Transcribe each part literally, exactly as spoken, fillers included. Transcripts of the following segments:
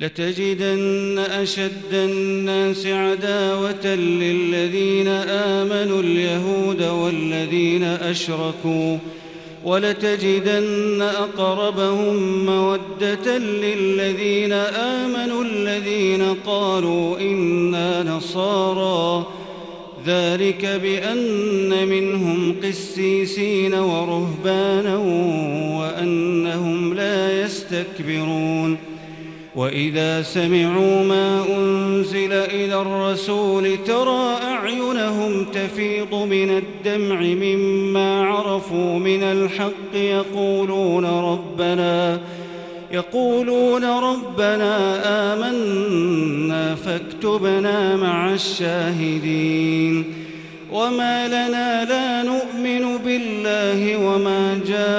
لتجدن أشد الناس عداوة للذين آمنوا اليهود والذين أشركوا ولتجدن أقربهم مودة للذين آمنوا الذين قالوا إنا نصارى ذلك بأن منهم قسيسين ورهبانا وأنهم لا يستكبرون وإذا سمعوا ما أنزل إلى الرسول ترى أعينهم تفيض من الدمع مما عرفوا من الحق يقولون ربنا يقولون ربنا آمنا فاكتبنا مع الشاهدين وما لنا لا نؤمن بالله وما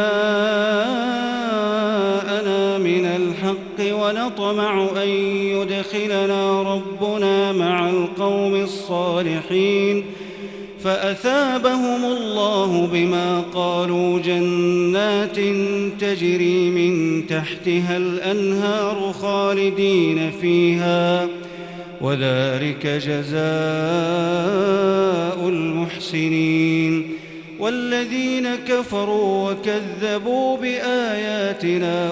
جاءنا من الحق ونطمع أن يدخلنا ربنا مع القوم الصالحين فأثابهم الله بما قالوا جنات تجري من تحتها الأنهار خالدين فيها وذلك جزاء المحسنين والذين كفروا وكذبوا بآياتنا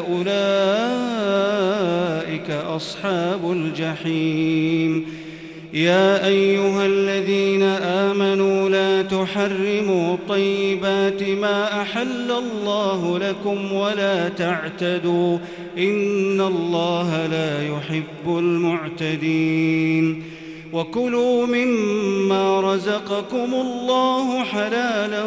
أولئك أصحاب الجحيم يا أيها الذين آمنوا لا تحرموا طيبات ما أحل الله لكم ولا تعتدوا إن الله لا يحب المعتدين وكلوا مما رزقكم الله حلالا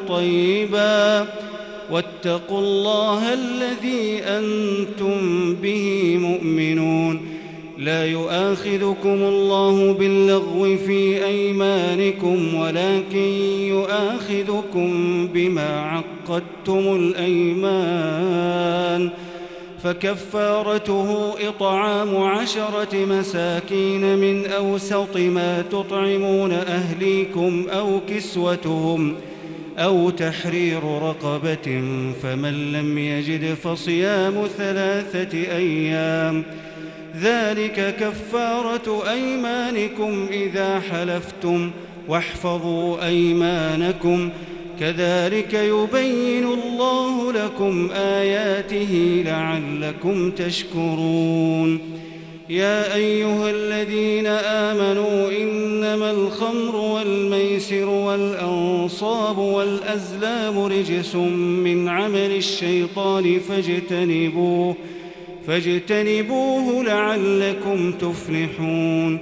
طيبا واتقوا الله الذي أنتم به مؤمنون لا يؤاخذكم الله باللغو في أيمانكم ولكن يؤاخذكم بما عقدتم الأيمان فكفارته إطعام عشرة مساكين من أوسط ما تطعمون أهليكم أو كسوتهم أو تحرير رقبة فمن لم يجد فصيام ثلاثة أيام ذلك كفارة أيمانكم إذا حلفتم واحفظوا أيمانكم كذلك يبين الله لكم آياته لعلكم تشكرون يا أيها الذين آمنوا إنما الخمر والميسر والأنصاب والأزلام رجس من عمل الشيطان فاجتنبوه فاجتنبوه لعلكم تفلحون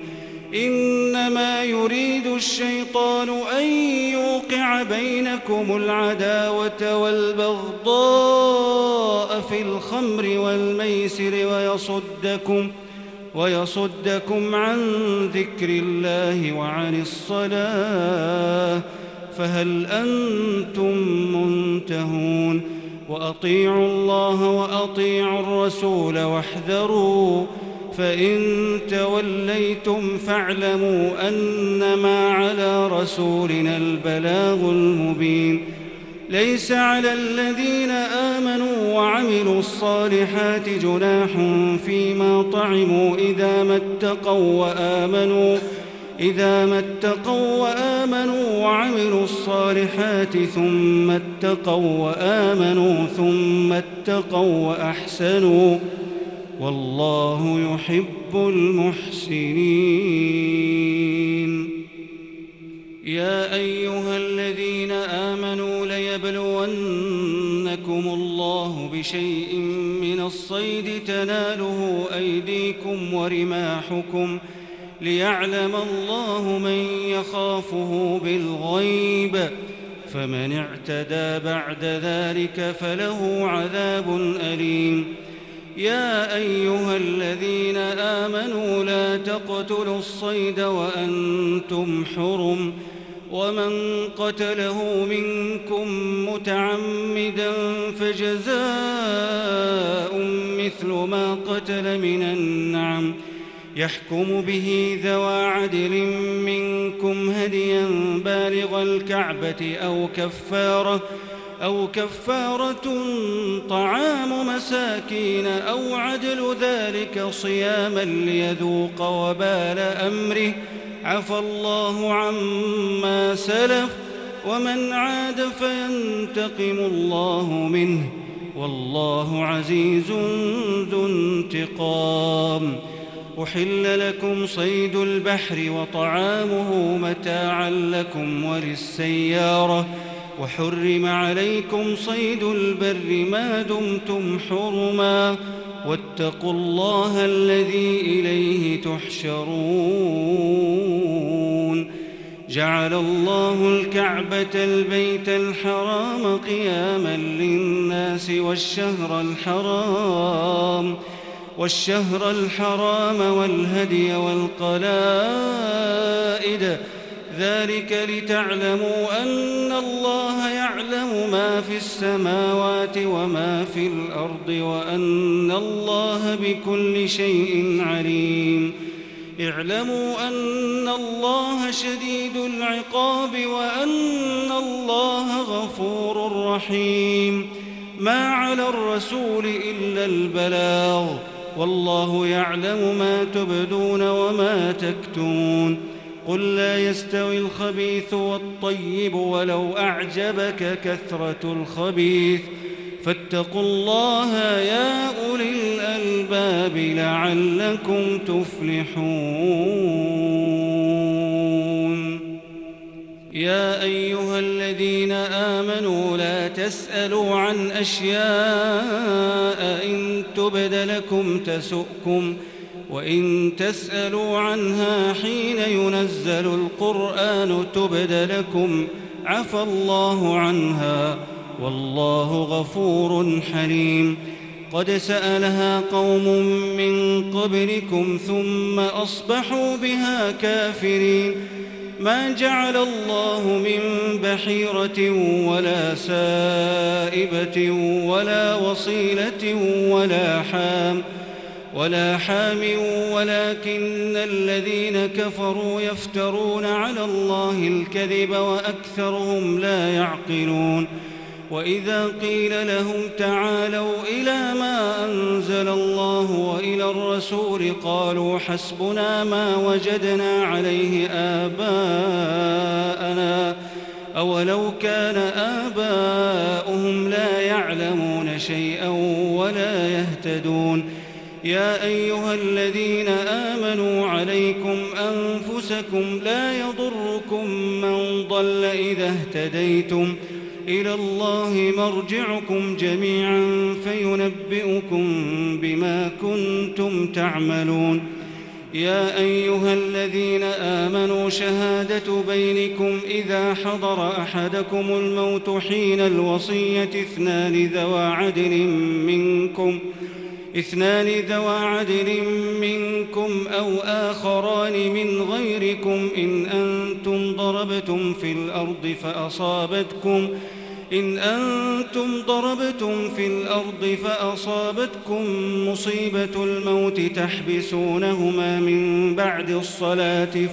إنما يريد الشيطان أن يوقع بينكم العداوة والبغضاء في الخمر والميسر ويصدكم ويصدكم عن ذكر الله وعن الصلاة فهل أنتم منتهون وأطيعوا الله وأطيعوا الرسول واحذروا فإن توليتم فاعلموا أنما على رسولنا البلاغ المبين ليس على الذين آمنوا وعملوا الصالحات جناح فيما طعموا إذا ما اتقوا وآمنوا إذا ما اتقوا وآمنوا وعملوا الصالحات ثم اتقوا وآمنوا ثم اتقوا وأحسنوا والله يحب المحسنين يا أيها الذين آمنوا ليبلونكم الله بشيء من الصيد تناله أيديكم ورماحكم ليعلم الله من يخافه بالغيب فمن اعتدى بعد ذلك فله عذاب أليم يا أيها الذين آمنوا لا تقتلوا الصيد وأنتم حرم ومن قتله منكم متعمدا فجزاء مثل ما قتل من النعم يحكم به ذوى عدل منكم هديا بالغ الكعبة أو كفارة أو كفارة طعام مساكين أو عدل ذلك صياما ليذوق وبال أمره، عفى الله عما سلف ومن عاد فينتقم الله منه، والله عزيز ذو انتقام. أحل لكم صيد البحر وطعامه متاعا لكم وللسيارة، وحرم عليكم صيد البر ما دمتم حرما، واتقوا الله الذي إليه تحشرون. جعل الله الكعبة البيت الحرام قياما للناس والشهر الحرام والشهر الحرام والهدي والقلائد، ذلك لتعلموا أن الله يعلم ما في السماوات وما في الأرض وأن الله بكل شيء عليم. اعلموا أن الله شديد العقاب وأن الله غفور رحيم. ما على الرسول إلا البلاغ، والله يعلم ما تبدون وما تكتمون. قل لا يستوي الخبيث والطيب ولو أعجبك كثرة الخبيث، فاتقوا الله يا أولي الألباب لعلكم تفلحون. يا أيها الذين آمنوا لا تسألوا عن أشياء إن تبد لكم تسؤكم، وإن تسألوا عنها حين ينزل القرآن تبد لكم عفى الله عنها، والله غفور حليم. قد سألها قوم من قبلكم ثم أصبحوا بها كافرين. ما جعل الله من بحيرة ولا سائبة ولا وصيلة ولا حام ولا حام ولكن الذين كفروا يفترون على الله الكذب وأكثرهم لا يعقلون. وإذا قيل لهم تعالوا إلى ما أنزل الله وإلى الرسول قالوا حسبنا ما وجدنا عليه آباءنا أولو كان آباؤهم لا يعلمون شيئا ولا يهتدون. يا أيها الذين آمنوا عليكم أنفسكم لا يضركم من ضل إذا اهتديتم، إلى الله مرجعكم جميعا فينبئكم بما كنتم تعملون. يا أيها الذين آمنوا شهادة بينكم إذا حضر أحدكم الموت حين الوصية اثنان ذوى عدل منكم اثنان ذوى عدل منكم أو آخران من غيركم إن أنتم ضربتم في الأرض فأصابتكم إن أنتم ضربتم في الأرض فأصابتكم مصيبة الموت تحبسونهما من بعد الصلاة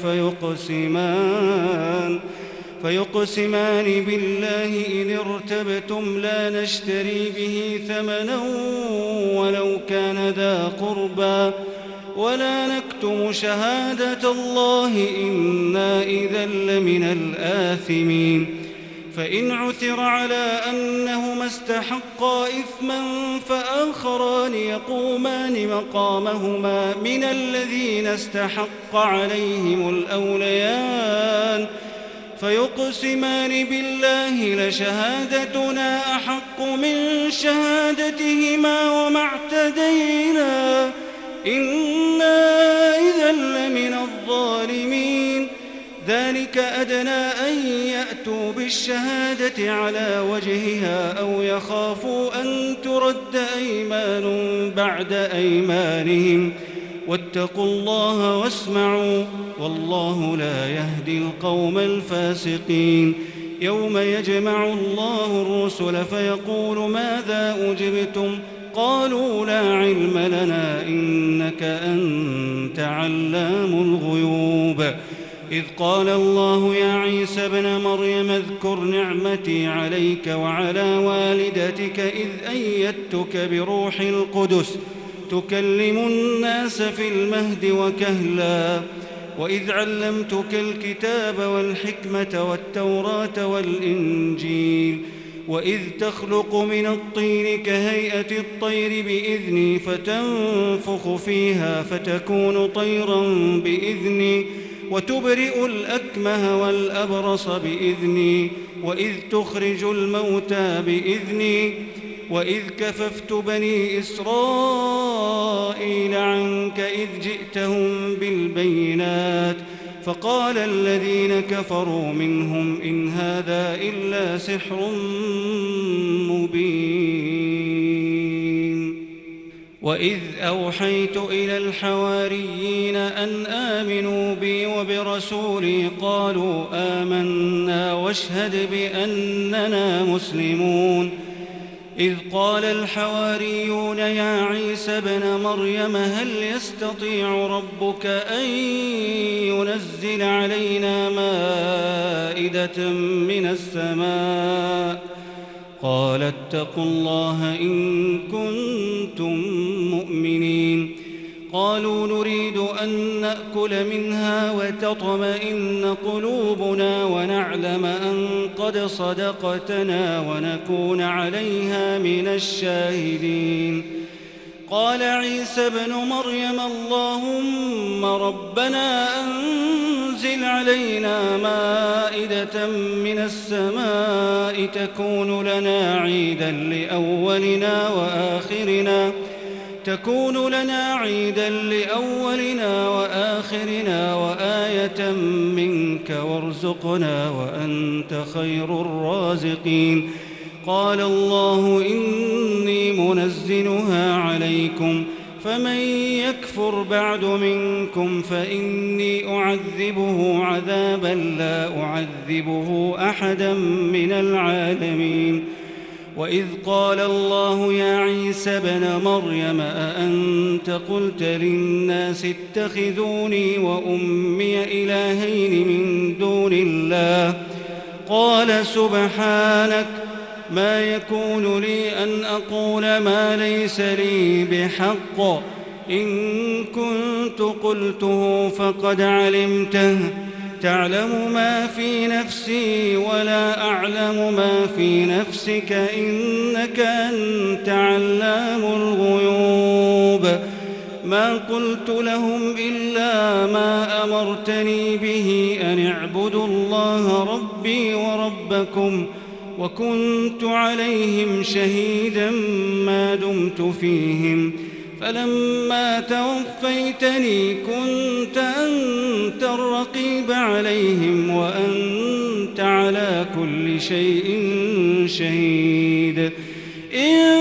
فيقسمان فيقسمان بالله إن ارتبتم لا نشتري به ثمنا ولو كان ذا قربى ولا نكتم شهادة الله إنا إذا لمن الآثمين. فإن عثر على أنهما استحقا إثما فآخران يقومان مقامهما من الذين استحق عليهم الأوليان فيقسمان بالله لشهادتنا أحق من شهادتهما وما اعتدينا إنا إذا لمن الظالمين. ذلك أدنى أن يأتوا بالشهادة على وجهها أو يخافوا أن ترد أيمان بعد أيمانهم واتقوا الله واسمعوا والله لا يهدي القوم الفاسقين. يوم يجمع الله الرسل فيقول ماذا أجبتم قالوا لا علم لنا إنك أنت علام الغيوب. إذ قال الله يا عيسى ابن مريم اذكر نعمتي عليك وعلى والدتك إذ أيدتك بروح القدس تكلم الناس في المهد وكهلا وإذ علمتك الكتاب والحكمة والتوراة والإنجيل وإذ تخلق من الطين كهيئة الطير بإذني فتنفخ فيها فتكون طيرا بإذني وتبرئ الأكمه والأبرص بإذني وإذ تخرج الموتى بإذني وإذ كففت بني إسرائيل عنك إذ جئتهم بالبينات فقال الذين كفروا منهم إن هذا إلا سحر مبين وإذ أوحيت إلى الحواريين أن آمنوا بي وبرسولي قالوا آمنا واشهد بأننا مسلمون إذ قال الحواريون يا عيسى ابن مريم هل يستطيع ربك أن ينزل علينا مائدة من السماء قال اتقوا الله إن كنتم مؤمنين قالوا نريد أن نأكل منها وتطمئن قلوبنا ونعلم أن قد صدقتنا ونكون عليها من الشاهدين قال عيسى ابن مريم اللهم ربنا أنزل علينا مائدة من السماء تكون لنا عيدا لأولنا وآخرنا تكون لنا عيدا لأولنا وآخرنا وآية منك وارزقنا وأنت خير الرازقين قال الله إني منزلها عليكم فمن يكفر بعد منكم فإني أعذبه عذابا لا أعذبه أحدا من العالمين وإذ قال الله يا عيسى ابن مريم أأنت قلت للناس اتخذوني وأمي إلهين من دون الله قال سبحانك ما يكون لي أن أقول ما ليس لي بحق إن كنت قلته فقد علمته تعلم ما في نفسي ولا أعلم ما في نفسك إنك أنت علام الغيوب ما قلت لهم إلا ما أمرتني به أن اعبدوا الله ربي وربكم وكنت عليهم شهيدا ما دمت فيهم فلما توفيتني كنت أنت الرقيب عليهم وأنت على كل شيء شهيد إن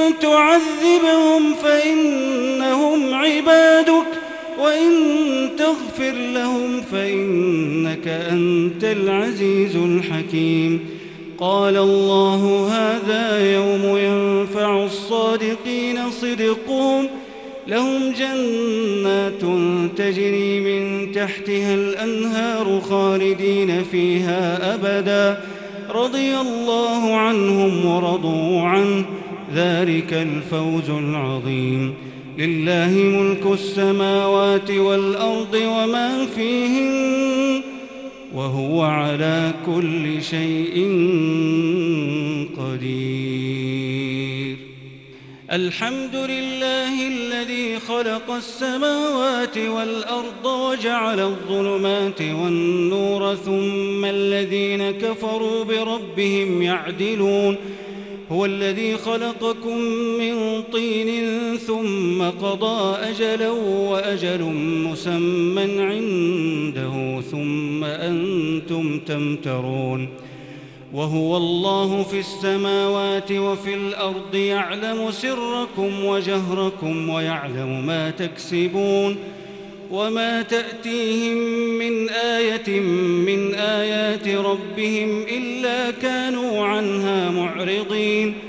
تعذبهم فإنهم عبادك وإن تغفر لهم فإنك أنت العزيز الحكيم قال الله هذا يوم ينفع الصادقين صدقهم لهم جنات تجري من تحتها الأنهار خالدين فيها أبدا رضي الله عنهم ورضوا عنه ذلك الفوز العظيم لله ملك السماوات والأرض وما فيهن وهو على كل شيء قدير الحمد لله الذي خلق السماوات والأرض وجعل الظلمات والنور ثم الذين كفروا بربهم يعدلون هو الذي خلقكم من طين ثم قضى أجلا وأجل مسمى عنده ثم أنتم تمترون وهو الله في السماوات وفي الأرض يعلم سركم وجهركم ويعلم ما تكسبون وما تأتيهم من آية من آيات ربهم إلا كانوا عنها معرضين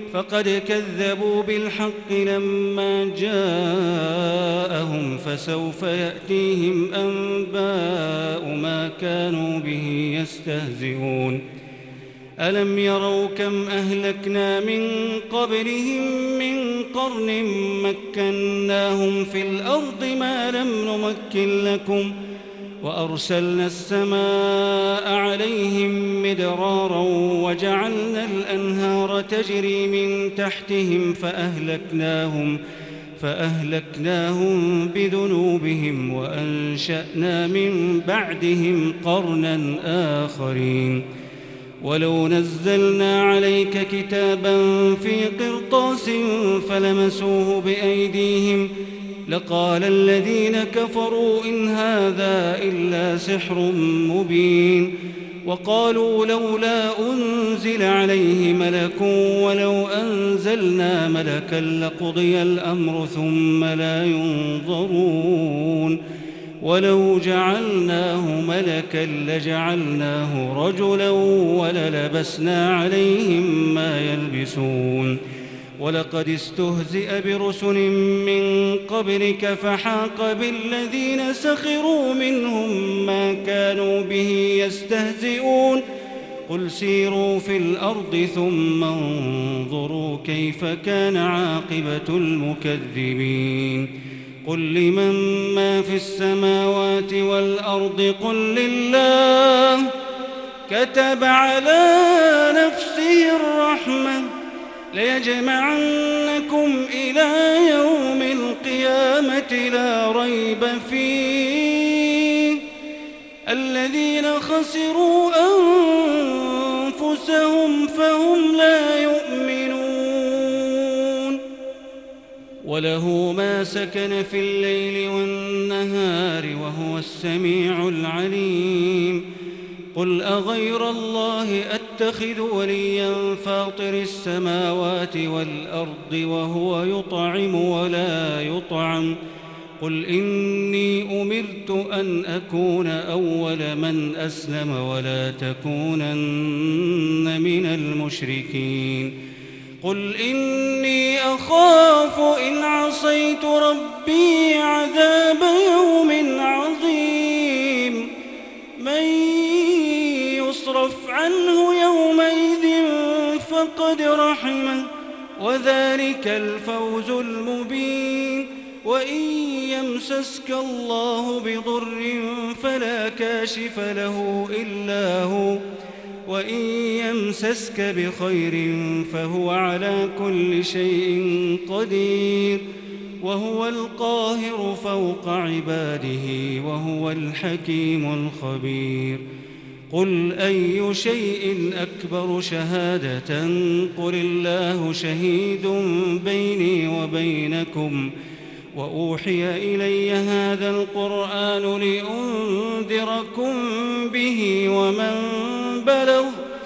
فقد كذبوا بالحق لما جاءهم فسوف يأتيهم أنباء ما كانوا به يستهزئون ألم يروا كم أهلكنا من قبلهم من قرن مكناهم في الأرض ما لم نمكن لكم وأرسلنا السماء عليهم مدرارا وجعلنا الأنهار تجري من تحتهم فأهلكناهم فأهلكناهم بذنوبهم وأنشأنا من بعدهم قرنا آخرين ولو نزلنا عليك كتابا في قرطاس فلمسوه بأيديهم لقال الذين كفروا إن هذا إلا سحر مبين وقالوا لولا أنزل عليه ملك ولو أنزلنا ملكا لقضي الأمر ثم لا ينظرون ولو جعلناه ملكا لجعلناه رجلا وللبسنا عليهم ما يلبسون ولقد استهزئ برسل من قبلك فحاق بالذين سخروا منهم ما كانوا به يستهزئون قل سيروا في الأرض ثم انظروا كيف كان عاقبة المكذبين قل لمن ما في السماوات والأرض قل لله كتب على نفسه الرحمة ليجمعنكم إلى يوم القيامة لا ريب فيه الذين خسروا أنفسهم فهم لا يؤمنون وله ما سكن في الليل والنهار وهو السميع العليم قل أغير الله أتخذ وليا فاطر السماوات والأرض وهو يطعم ولا يطعم قل إني أمرت أن أكون أول من أسلم ولا تكونن من المشركين قل إني أخاف إن عصيت ربي عذاب يوم عظيم من يصرف عنه يومئذ فقد رحمه وذلك الفوز المبين وإن يمسسك الله بضر فلا كاشف له إلا هو وإن يمسسك بخير فهو على كل شيء قدير وهو القاهر فوق عباده وهو الحكيم الخبير قل أي شيء أكبر شهادة قل الله شهيد بيني وبينكم وأوحي إلي هذا القرآن لأنذركم به ومن بلغ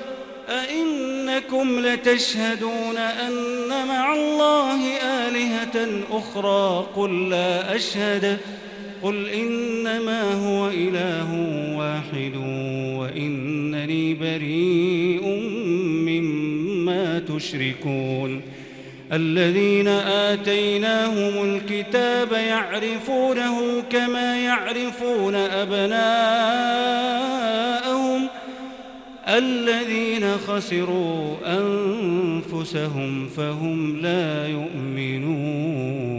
أئنكم لتشهدون أن مع الله آلهة أخرى قل لا أشهد قل إنما هو إله واحد وإنني بريء مما تشركون الذين آتيناهم الكتاب يعرفونه كما يعرفون أبناءهم الذين خسروا أنفسهم فهم لا يؤمنون